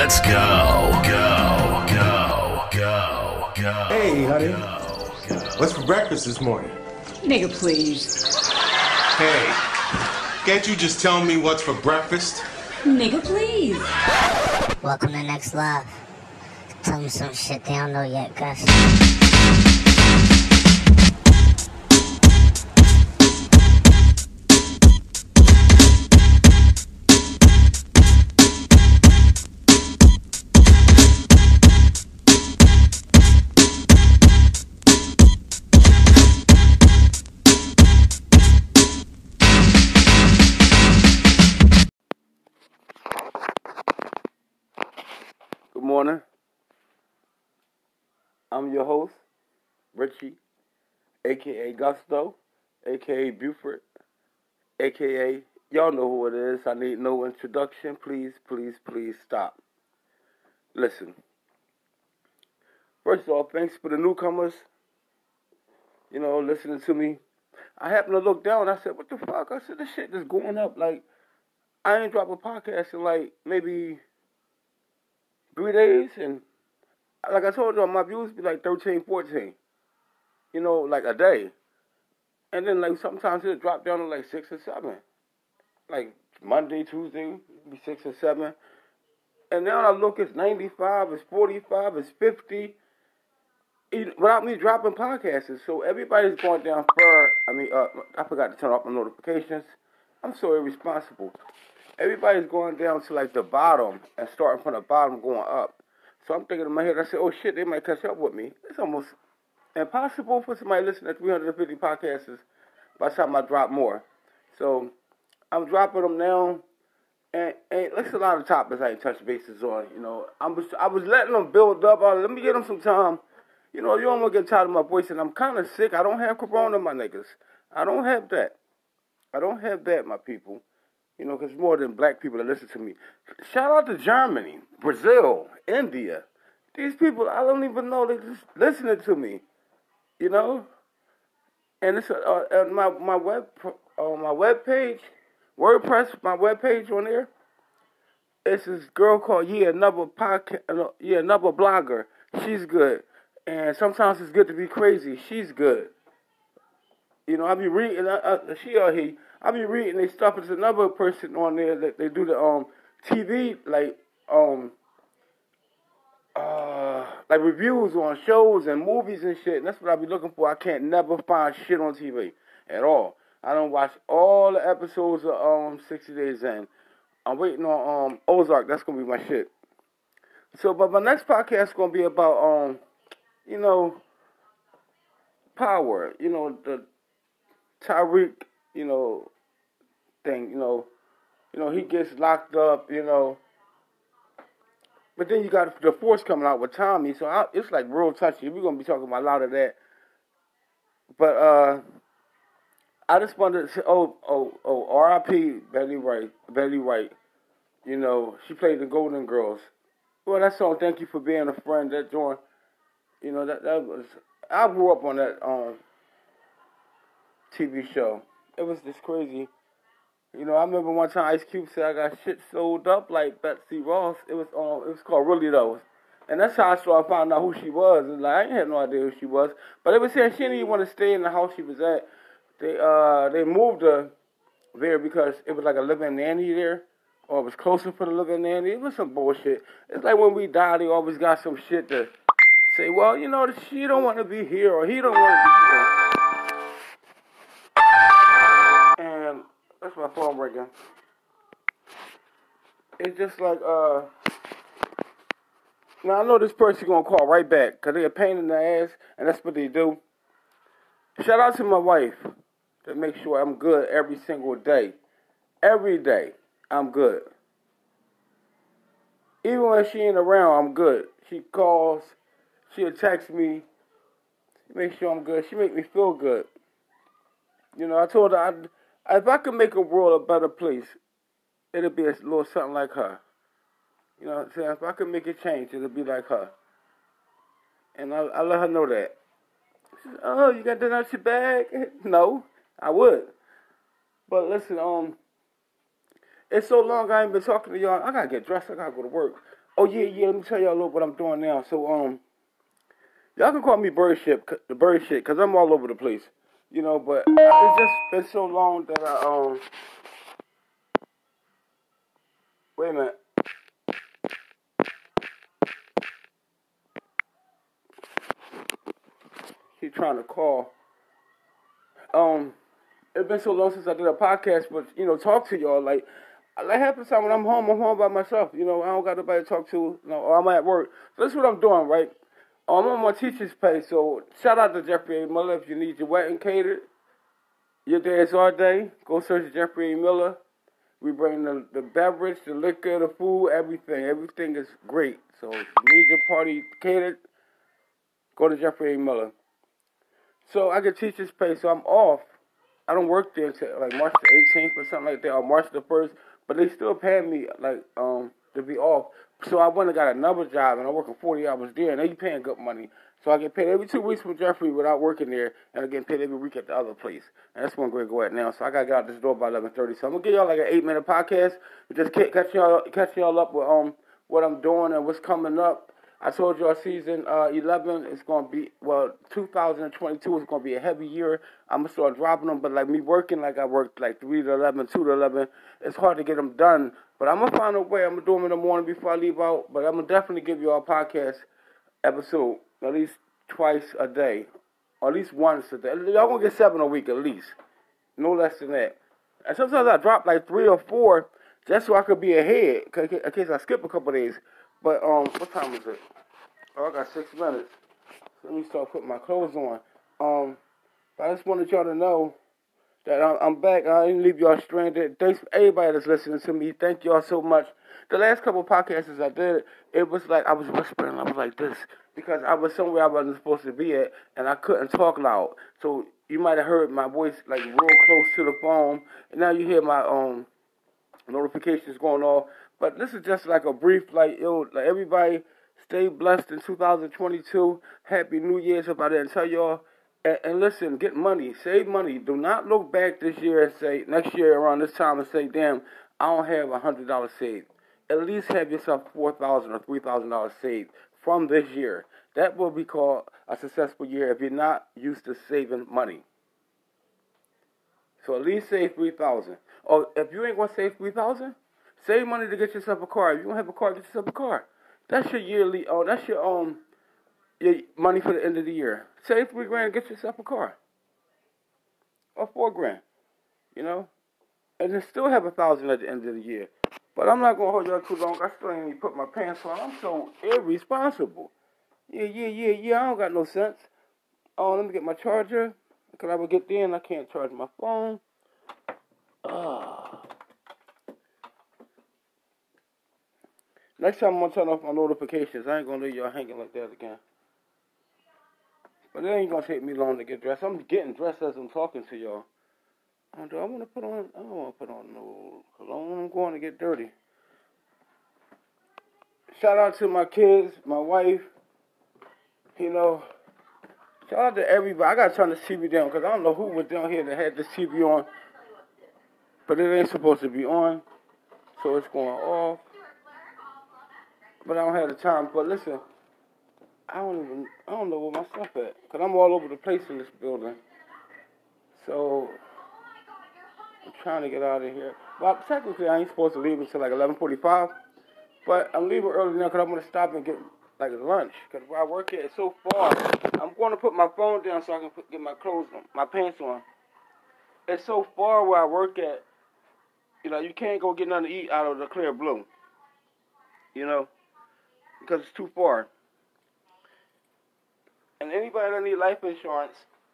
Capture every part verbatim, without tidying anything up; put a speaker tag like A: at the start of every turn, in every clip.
A: Let's go. Go. Go. Go. Go.
B: Hey, honey.
A: Go, go.
B: What's for breakfast this morning?
C: Nigga, please.
B: Hey, can't you just tell me what's for breakfast?
C: Nigga, please.
D: Welcome to Next Love. Tell me some shit they don't know yet, Gus.
E: Good morning. I'm your host, Richie, a k a. Gusto, a k a. Buford, a k a. Y'all know who it is. I need no introduction. Please, please, please stop. Listen. First off, thanks for the newcomers, you know, listening to me. I happened to look down. I said, what the fuck? I said, this shit just going up. Like, I ain't dropped a podcast in like maybe three days, and like I told y'all, my views be like thirteen, fourteen, you know, like a day. And then, like, sometimes it'll drop down to like six or seven. Like, Monday, Tuesday, it'll be six or seven. And now I look, it's ninety-five, it's forty-five, it's fifty, without me dropping podcasts. So everybody's going down far. I mean, uh, I forgot to turn off my notifications. I'm so irresponsible. Everybody's going down to like the bottom and starting from the bottom going up. So I'm thinking in my head, I said, oh shit, they might catch up with me. It's almost impossible for somebody listening to three hundred fifty podcasts by the time I drop more. So I'm dropping them now. And, and there's a lot of topics I ain't touched bases on. You know, I was, I was letting them build up. Uh, let me give them some time. You know, you don't want to get tired of my voice. And I'm kind of sick. I don't have corona, my niggas. I don't have that. I don't have that, my people. You know, because more than black people that listen to me. Shout out to Germany, Brazil, India. These people, I don't even know, they're just listening to me. You know? And it's uh, uh, my my web uh, my web page, WordPress, my web page on there. It's this girl called Yeah Another podcast, uh, Yeah Another blogger. She's good, and sometimes it's good to be crazy. She's good. You know, I be reading. Uh, uh, she or he. I be reading they stuff. There's another person on there that they do the um T V like um uh like reviews on shows and movies and shit. And that's what I be looking for. I can't never find shit on T V at all. I don't watch all the episodes of um sixty Days In. I'm waiting on um Ozark. That's gonna be my shit. So, but my next podcast is gonna be about um you know power. You know the Tariq. You know, thing, you know, you know, he gets locked up, you know, but then you got the Force coming out with Tommy, so I, it's like real touchy. We're going to be talking about a lot of that, but, uh, I just wanted to say, oh, oh, oh, R I P Betty Wright, Betty Wright, you know, she played the Golden Girls. Well, that song, Thank You for Being a Friend, that joint, you know, that, that was, I grew up on that, um, T V show. It was just crazy. You know, I remember one time Ice Cube said I got shit sold up like Betsy Ross. It was um, it was called Really Though. And that's how I started finding out who she was. And like, I ain't had no idea who she was. But they were saying she didn't even want to stay in the house she was at. They uh they moved her there because it was like a living nanny there. Or it was closer for the living nanny. It was some bullshit. It's like when we die, they always got some shit to say, well, you know, she don't want to be here or he don't want to be here. And that's my phone ringing. It's just like, uh, now I know this person gonna call right back because they're a pain in the ass, and that's what they do. Shout out to my wife to make sure I'm good every single day. Every day, I'm good. Even when she ain't around, I'm good. She calls, she'll text me, make sure I'm good. She make me feel good. You know, I told her, I, if I could make a world a better place, it'll be a little something like her. You know what I'm saying? If I could make it change, it'll be like her. And I, I let her know that. She said, oh, you got that out your bag? No, I would. But listen, um, it's so long I ain't been talking to y'all. I gotta get dressed. I gotta go to work. Oh yeah, yeah. Let me tell y'all a little what I'm doing now. So um, y'all can call me bird shit, the bird shit, cause I'm all over the place, you know. But it's just been so long that I um. Wait a minute. Keep trying to call. Um, it's been so long since I did a podcast, but you know, talk to y'all like. Like half the time when I'm home, I'm home by myself. You know, I don't got nobody to talk to. You know, or I'm at work. So this is what I'm doing, right? I'm on my teacher's pay, so shout out to Jeffrey A. Miller. If you need your wedding catered, your day is our day. Go search Jeffrey A. Miller. We bring the, the beverage, the liquor, the food, everything. Everything is great. So if you need your party catered, go to Jeffrey A. Miller. So I get teacher's pay, so I'm off. I don't work there until like March the eighteenth or something like that, or March the first. But they still pay me like um to be off. So I went and got another job, and I'm working forty hours there, and they paying good money. So I get paid every two weeks from Jeffrey without working there, and I get paid every week at the other place. And that's one great go at now. So I gotta get out this door by eleven thirty. So I'm gonna give y'all like an eight minute podcast. Just catch y'all catch y'all up with um what I'm doing and what's coming up. I told y'all season uh, eleven is going to be, well, two thousand twenty-two is going to be a heavy year. I'm going to start dropping them, but like me working like I worked like three to eleven, two to eleven, it's hard to get them done. But I'm going to find a way. I'm going to do them in the morning before I leave out, but I'm going to definitely give y'all a podcast episode at least twice a day, or at least once a day. Y'all going to get seven a week at least, no less than that. And sometimes I drop like three or four just so I could be ahead in case I skip a couple days. But, um, what time is it? Oh, I got six minutes. So let me start putting my clothes on. Um, I just wanted y'all to know that I'm, I'm back. I didn't leave y'all stranded. Thanks for everybody that's listening to me. Thank y'all so much. The last couple of podcasts I did, it was like I was whispering. I was like this because I was somewhere I wasn't supposed to be at, and I couldn't talk loud. So you might have heard my voice like real close to the phone, and now you hear my um notifications going off. But this is just like a brief, like, yo, like everybody stay blessed in two thousand twenty-two. Happy New Year's if I didn't tell y'all. And, and listen, get money. Save money. Do not look back this year and say, next year around this time and say, damn, I don't have one hundred dollars saved. At least have yourself four thousand dollars or three thousand dollars saved from this year. That will be called a successful year if you're not used to saving money. So at least save three thousand dollars. Or if you ain't going to save three thousand dollars, save money to get yourself a car. If you don't have a car, get yourself a car. That's your yearly, oh, that's your um, your money for the end of the year. Save three grand, get yourself a car. Or four grand, you know? And then still have a thousand at the end of the year. But I'm not going to hold y'all too long. I still ain't even put my pants on. I'm so irresponsible. Yeah, yeah, yeah, yeah, I don't got no sense. Oh, let me get my charger. Because I would get there and I can't charge my phone. Ah. Next time I'm going to turn off my notifications. I ain't going to leave y'all hanging like that again. But it ain't going to take me long to get dressed. I'm getting dressed as I'm talking to y'all. I don't, I want to put on, I don't want to put on no cologne. I'm going to get dirty. Shout out to my kids, my wife. You know, shout out to everybody. I got to turn this T V down because I don't know who was down here that had this T V on. But it ain't supposed to be on. So it's going off. But I don't have the time. But listen, I don't even, I don't know where my stuff at. Because I'm all over the place in this building. So, I'm trying to get out of here. Well, technically, I ain't supposed to leave until like eleven forty-five. But I'm leaving early now because I'm going to stop and get like lunch. Because where I work at is so far. I'm going to put my phone down so I can put, get my clothes on, my pants on. It's so far where I work at. You know, you can't go get nothing to eat out of the Clear Blue. You know? Because it's too far. And anybody that need life insurance,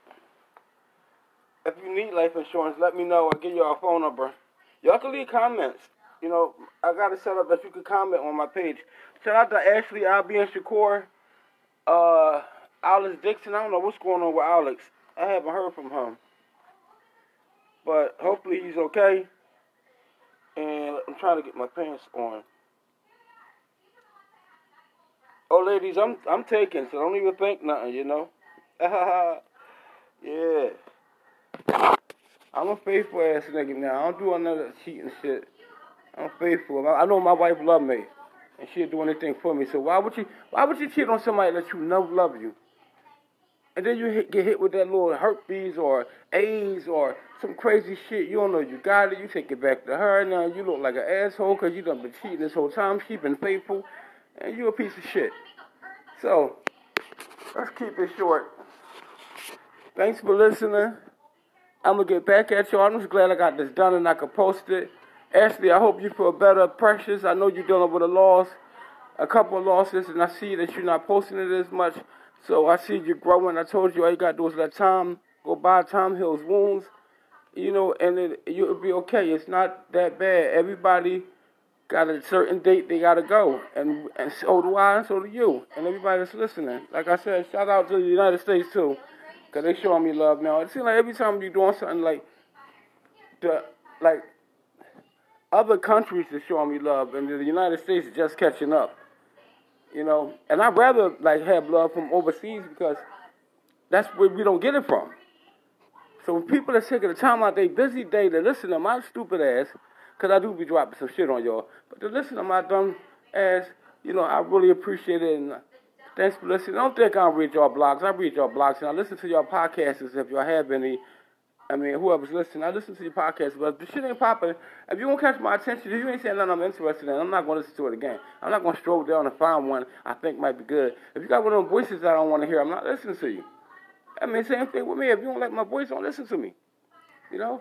E: if you need life insurance, let me know. I'll give y'all a phone number. Y'all can leave comments. You know, I got it set up that you can comment on my page. Shout out to Ashley, Albie, and Shakur. Uh, Alex Dixon, I don't know what's going on with Alex. I haven't heard from him. But hopefully he's okay. And I'm trying to get my pants on. Oh, ladies, I'm I'm taking, so don't even think nothing, you know. Yeah. I'm a faithful ass nigga now. I don't do another cheating shit. I'm faithful. I know my wife love me. and she'll do anything for me. So why would you why would you cheat on somebody that you know love you? And then you hit, get hit with that little herpes or AIDS or some crazy shit. You don't know you got it. You take it back to her. Now you look like an asshole because you done been cheating this whole time. She been faithful. And you a piece of shit. So, let's keep it short. Thanks for listening. I'm going to get back at y'all. I'm just glad I got this done and I could post it. Ashley, I hope you feel better. Precious, I know you're dealing with a loss. A couple of losses. And I see that you're not posting it as much. So I see you growing. I told you all you got to do is let time go by. Time heals wounds. You know, and it, you'll be okay. It's not that bad. Everybody got a certain date they got to go. And and so do I, and so do you. And everybody that's listening. Like I said, shout out to the United States, too. Because they showing me love now. It seems like every time you're doing something like, the like other countries are showing me love. And the United States is just catching up. You know, and I'd rather, like, have love from overseas because that's where we don't get it from. So people that's taking the time out their busy day to listen to my stupid ass, because I do be dropping some shit on y'all, but to listen to my dumb ass, you know, I really appreciate it, and thanks for listening. Don't think I don't read y'all blogs. I read y'all blogs, and I listen to y'all podcasts if y'all have any. I mean, whoever's listening, I listen to your podcast, but if the shit ain't popping, if you won't catch my attention, if you ain't saying nothing I'm interested in, I'm not going to listen to it again. I'm not going to stroll down and find one I think might be good. If you got one of them voices I don't want to hear, I'm not listening to you. I mean, same thing with me. If you don't like my voice, don't listen to me. You know?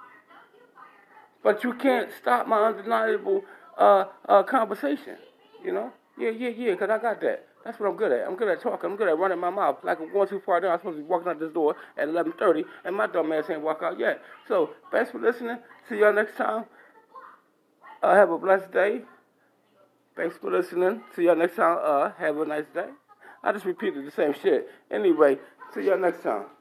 E: But you can't stop my undeniable uh, uh, conversation. You know? Yeah, yeah, yeah, because I got that. That's what I'm good at. I'm good at talking. I'm good at running my mouth. Like I'm going too far down. I'm supposed to be walking out this door at eleven thirty, and my dumb ass ain't walk out yet. So, thanks for listening. See y'all next time. Uh, have a blessed day. Thanks for listening. See y'all next time. Uh, have a nice day. I just repeated the same shit. Anyway, see y'all next time.